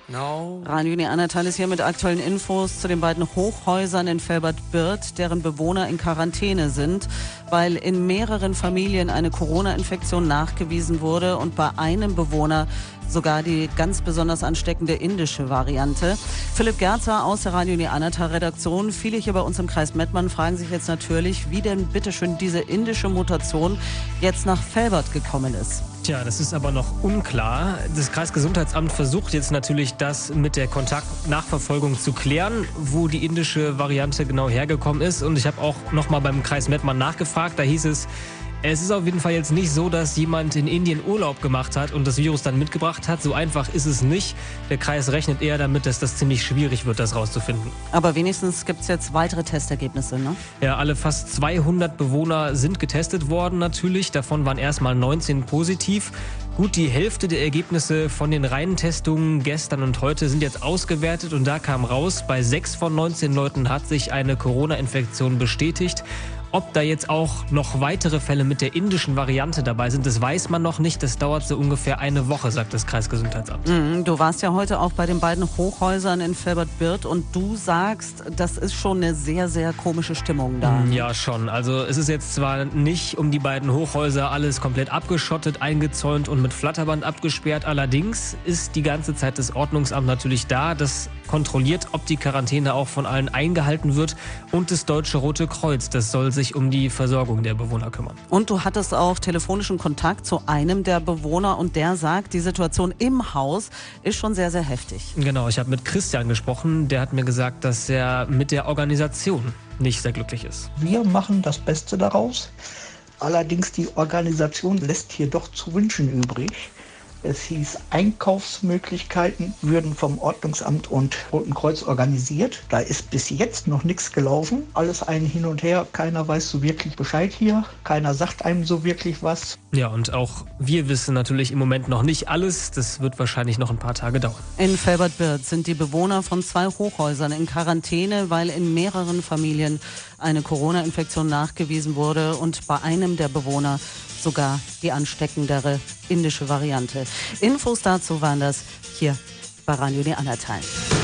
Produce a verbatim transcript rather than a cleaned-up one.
No. Radio Neandertal ist hier mit aktuellen Infos zu den beiden Hochhäusern in Velbert-Birth, deren Bewohner in Quarantäne sind, weil in mehreren Familien eine Corona-Infektion nachgewiesen wurde und bei einem Bewohner sogar die ganz besonders ansteckende indische Variante. Philipp Gerzer aus der Radio Neandertal-Redaktion. Viele hier bei uns im Kreis Mettmann fragen sich jetzt natürlich, wie denn bitteschön diese indische Mutation jetzt nach Velbert gekommen ist. Tja, das ist aber noch unklar. Das Kreisgesundheitsamt versucht jetzt natürlich, das mit der Kontaktnachverfolgung zu klären, wo die indische Variante genau hergekommen ist. Und ich habe auch noch mal beim Kreis Mettmann nachgefragt. Da hieß es, es ist auf jeden Fall jetzt nicht so, dass jemand in Indien Urlaub gemacht hat und das Virus dann mitgebracht hat. So einfach ist es nicht. Der Kreis rechnet eher damit, dass das ziemlich schwierig wird, das rauszufinden. Aber wenigstens gibt es jetzt weitere Testergebnisse, ne? Ja, alle fast zweihundert Bewohner sind getestet worden natürlich. Davon waren erstmal neunzehn positiv. Gut, die Hälfte der Ergebnisse von den reinen Testungen gestern und heute sind jetzt ausgewertet und da kam raus, bei sechs von neunzehn Leuten hat sich eine Corona-Infektion bestätigt. Ob da jetzt auch noch weitere Fälle mit der indischen Variante dabei sind, das weiß man noch nicht. Das dauert so ungefähr eine Woche, sagt das Kreisgesundheitsamt. Mhm, du warst ja heute auch bei den beiden Hochhäusern in Velbert-Birth und du sagst, das ist schon eine sehr, sehr komische Stimmung da. Ja, schon. Also es ist jetzt zwar nicht um die beiden Hochhäuser alles komplett abgeschottet, eingezäunt und mit Flatterband abgesperrt. Allerdings ist die ganze Zeit das Ordnungsamt natürlich da. Das kontrolliert, ob die Quarantäne auch von allen eingehalten wird. Und das Deutsche Rote Kreuz, das soll sich um die Versorgung der Bewohner kümmern. Und du hattest auch telefonischen Kontakt zu einem der Bewohner und der sagt, die Situation im Haus ist schon sehr, sehr heftig. Genau, ich habe mit Christian gesprochen. Der hat mir gesagt, dass er mit der Organisation nicht sehr glücklich ist. Wir machen das Beste daraus. Allerdings die Organisation lässt hier doch zu wünschen übrig. Es hieß, Einkaufsmöglichkeiten würden vom Ordnungsamt und Roten Kreuz organisiert. Da ist bis jetzt noch nichts gelaufen. Alles ein Hin und Her. Keiner weiß so wirklich Bescheid hier. Keiner sagt einem so wirklich was. Ja, und auch wir wissen natürlich im Moment noch nicht alles. Das wird wahrscheinlich noch ein paar Tage dauern. In Velbert-Birth sind die Bewohner von zwei Hochhäusern in Quarantäne, weil in mehreren Familien eine Corona-Infektion nachgewiesen wurde und bei einem der Bewohner sogar die ansteckendere indische Variante. Infos dazu waren das hier bei Radio Neandertal.